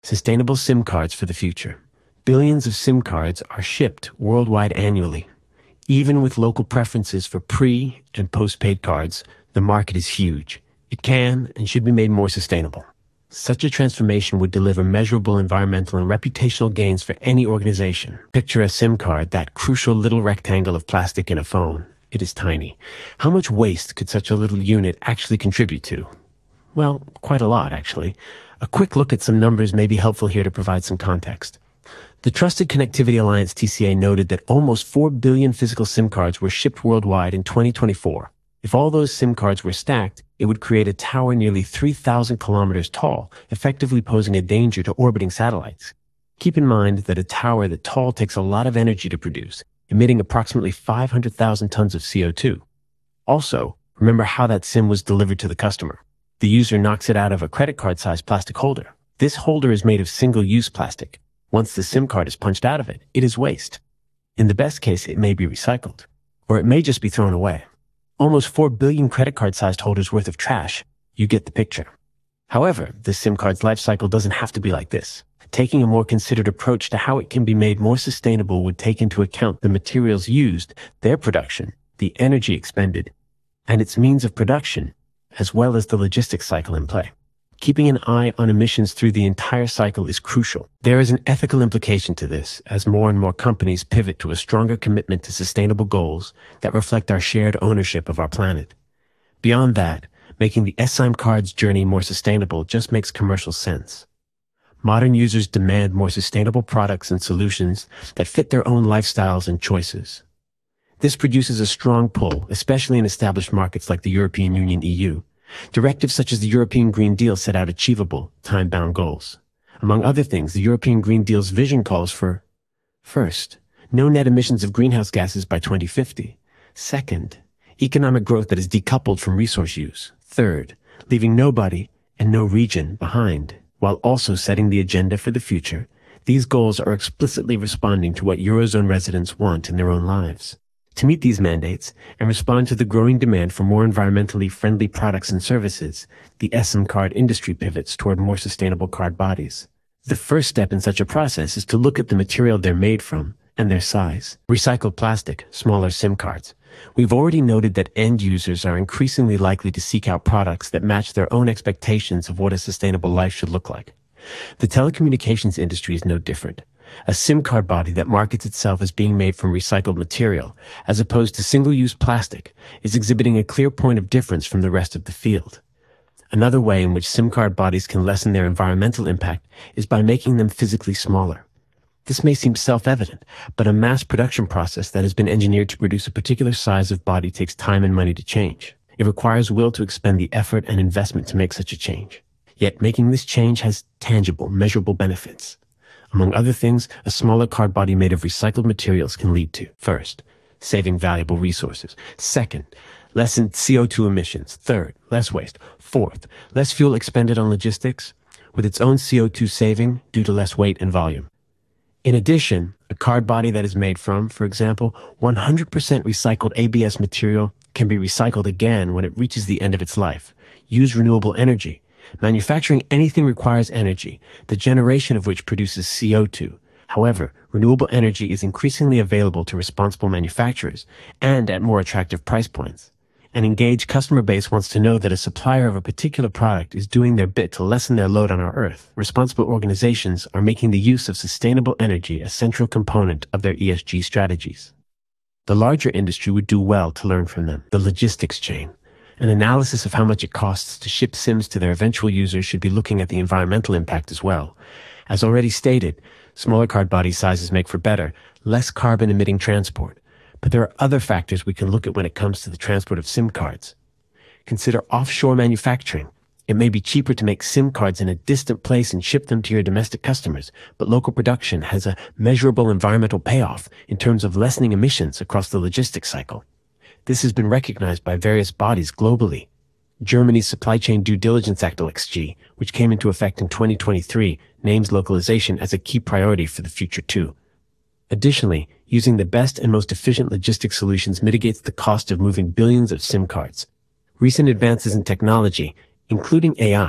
Sustainable SIM cards for the future. Billions of SIM cards are shipped worldwide annually. Even with local preferences for pre- and post-paid cards, the market is huge. It can and should be made more sustainable. Such a transformation would deliver measurable environmental and reputational gains for any organization. Picture a SIM card, that crucial little rectangle of plastic in a phone. It is tiny. How much waste could such a little unit actually contribute to? Well, quite a lot, actually. A quick look at some numbers may be helpful here to provide some context. The Trusted Connectivity Alliance TCA noted that almost 4 billion physical SIM cards were shipped worldwide in 2024. If all those SIM cards were stacked, it would create a tower nearly 3,000 kilometers tall, effectively posing a danger to orbiting satellites. Keep in mind that a tower that tall takes a lot of energy to produce, emitting approximately 500,000 tons of CO2. Also, remember how that SIM was delivered to the customer. The user knocks it out of a credit card-sized plastic holder. This holder is made of single-use plastic. Once the SIM card is punched out of it, it is waste. In the best case, it may be recycled, or it may just be thrown away. Almost 4 billion credit card-sized holders worth of trash. You get the picture. However, the SIM card's life cycle doesn't have to be like this. Taking a more considered approach to how it can be made more sustainable would take into account the materials used, their production, the energy expended, and its means of production, as well as the logistics cycle in play. Keeping an eye on emissions through the entire cycle is crucial. There is an ethical implication to this, as more and more companies pivot to a stronger commitment to sustainable goals that reflect our shared ownership of our planet. Beyond that, making the SIM card's journey more sustainable just makes commercial sense. Modern users demand more sustainable products and solutions that fit their own lifestyles and choices. This produces a strong pull, especially in established markets like the European Union (EU). Directives such as the European Green Deal set out achievable, time-bound goals. Among other things, the European Green Deal's vision calls for, first, no net emissions of greenhouse gases by 2050. Second, economic growth that is decoupled from resource use. Third, leaving nobody and no region behind, while also setting the agenda for the future. These goals are explicitly responding to what Eurozone residents want in their own lives. To meet these mandates and respond to the growing demand for more environmentally friendly products and services, the SIM card industry pivots toward more sustainable card bodies. The first step in such a process is to look at the material they're made from and their size. Recycled plastic, smaller SIM cards. We've already noted that end users are increasingly likely to seek out products that match their own expectations of what a sustainable life should look like. The telecommunications industry is no different. A SIM card body that markets itself as being made from recycled material, as opposed to single-use plastic, is exhibiting a clear point of difference from the rest of the field. Another way in which SIM card bodies can lessen their environmental impact is by making them physically smaller. This may seem self-evident, but a mass production process that has been engineered to produce a particular size of body takes time and money to change. It requires will to expend the effort and investment to make such a change. Yet making this change has tangible, measurable benefits. Among other things, a smaller card body made of recycled materials can lead to, first, saving valuable resources. Second, lessened CO2 emissions. Third, less waste. Fourth, less fuel expended on logistics, with its own CO2 saving due to less weight and volume. In addition, a card body that is made from, for example, 100% recycled ABS material can be recycled again when it reaches the end of its life. Use renewable energy. Manufacturing anything requires energy, the generation of which produces CO2. However, renewable energy is increasingly available to responsible manufacturers and at more attractive price points. An engaged customer base wants to know that a supplier of a particular product is doing their bit to lessen their load on our Earth. Responsible organizations are making the use of sustainable energy a central component of their ESG strategies. The larger industry would do well to learn from them. The logistics chain. An analysis of how much it costs to ship SIMs to their eventual users should be looking at the environmental impact as well. As already stated, smaller card body sizes make for better, less carbon-emitting transport. But there are other factors we can look at when it comes to the transport of SIM cards. Consider offshore manufacturing. It may be cheaper to make SIM cards in a distant place and ship them to your domestic customers, but local production has a measurable environmental payoff in terms of lessening emissions across the logistics cycle. This has been recognized by various bodies globally. Germany's Supply Chain Due Diligence Act (LXG), which came into effect in 2023, names localization as a key priority for the future too. Additionally, using the best and most efficient logistics solutions mitigates the cost of moving billions of SIM cards. Recent advances in technology, including AI,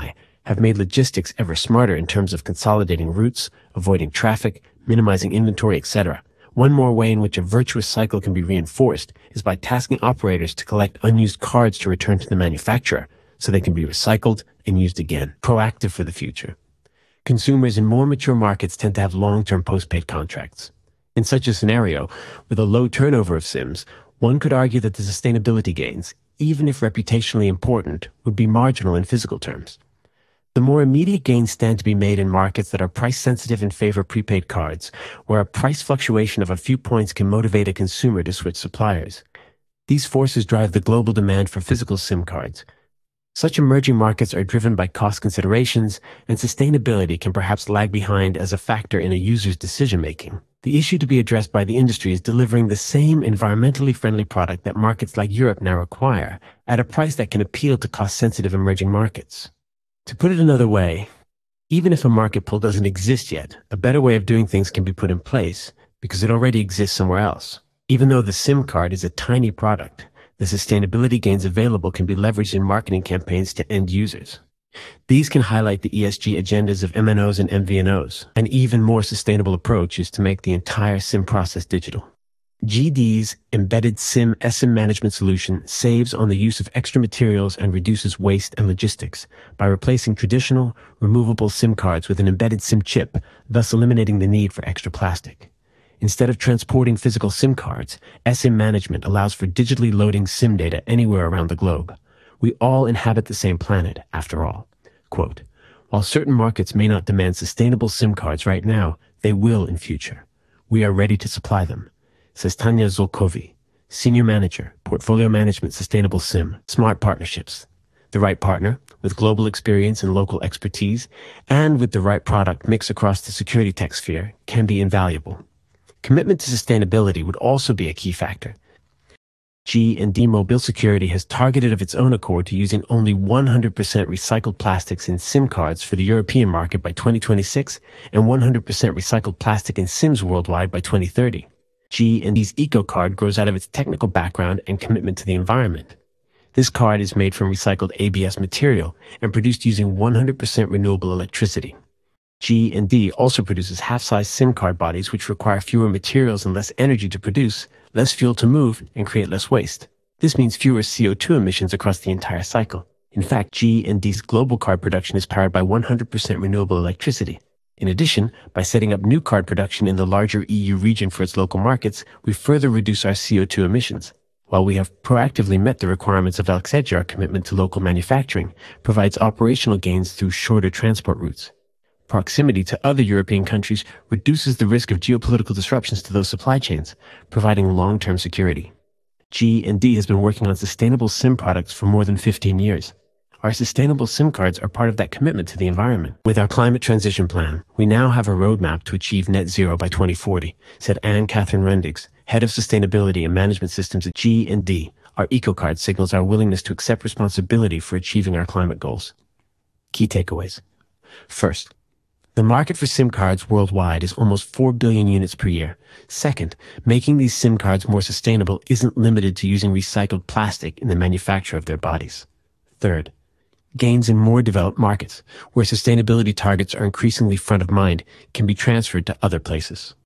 have made logistics ever smarter in terms of consolidating routes, avoiding traffic, minimizing inventory, etc. One more way in which a virtuous cycle can be reinforced is by tasking operators to collect unused cards to return to the manufacturer so they can be recycled and used again. Proactive for the future. Consumers in more mature markets tend to have long-term postpaid contracts. In such a scenario, with a low turnover of SIMs, one could argue that the sustainability gains, even if reputationally important, would be marginal in physical terms. The more immediate gains stand to be made in markets that are price-sensitive in favor of prepaid cards, where a price fluctuation of a few points can motivate a consumer to switch suppliers. These forces drive the global demand for physical SIM cards. Such emerging markets are driven by cost considerations, and sustainability can perhaps lag behind as a factor in a user's decision-making. The issue to be addressed by the industry is delivering the same environmentally friendly product that markets like Europe now require, at a price that can appeal to cost-sensitive emerging markets. To put it another way, even if a market pull doesn't exist yet, a better way of doing things can be put in place because it already exists somewhere else. Even though the SIM card is a tiny product, the sustainability gains available can be leveraged in marketing campaigns to end users. These can highlight the ESG agendas of MNOs and MVNOs. An even more sustainable approach is to make the entire SIM process digital. GD's embedded SIM eSIM management solution saves on the use of extra materials and reduces waste and logistics by replacing traditional, removable SIM cards with an embedded SIM chip, thus eliminating the need for extra plastic. Instead of transporting physical SIM cards, eSIM management allows for digitally loading SIM data anywhere around the globe. We all inhabit the same planet, after all. Quote, while certain markets may not demand sustainable SIM cards right now, they will in future. We are ready to supply them, says Tanya Zolkovi, Senior Manager, Portfolio Management Sustainable SIM, Smart Partnerships. The right partner, with global experience and local expertise, and with the right product mix across the security tech sphere, can be invaluable. Commitment to sustainability would also be a key factor. G&D Mobile Security has targeted of its own accord to using only 100% recycled plastics in SIM cards for the European market by 2026 and 100% recycled plastic in SIMs worldwide by 2030. G&D's EcoCard grows out of its technical background and commitment to the environment. This card is made from recycled ABS material and produced using 100% renewable electricity. G&D also produces half-size SIM card bodies which require fewer materials and less energy to produce, less fuel to move, and create less waste. This means fewer CO2 emissions across the entire cycle. In fact, G&D's global card production is powered by 100% renewable electricity. In addition, by setting up new card production in the larger EU region for its local markets, we further reduce our CO2 emissions. While we have proactively met the requirements of Alxedge, our commitment to local manufacturing provides operational gains through shorter transport routes. Proximity to other European countries reduces the risk of geopolitical disruptions to those supply chains, providing long-term security. G&D has been working on sustainable SIM products for more than 15 years. Our sustainable SIM cards are part of that commitment to the environment. With our climate transition plan, we now have a roadmap to achieve net zero by 2040, said Anne-Catherine Rendigs, Head of Sustainability and Management Systems at G&D. Our EcoCard signals our willingness to accept responsibility for achieving our climate goals. Key takeaways. First, the market for SIM cards worldwide is almost 4 billion units per year. Second, making these SIM cards more sustainable isn't limited to using recycled plastic in the manufacture of their bodies. Third, gains in more developed markets, where sustainability targets are increasingly front of mind, can be transferred to other places.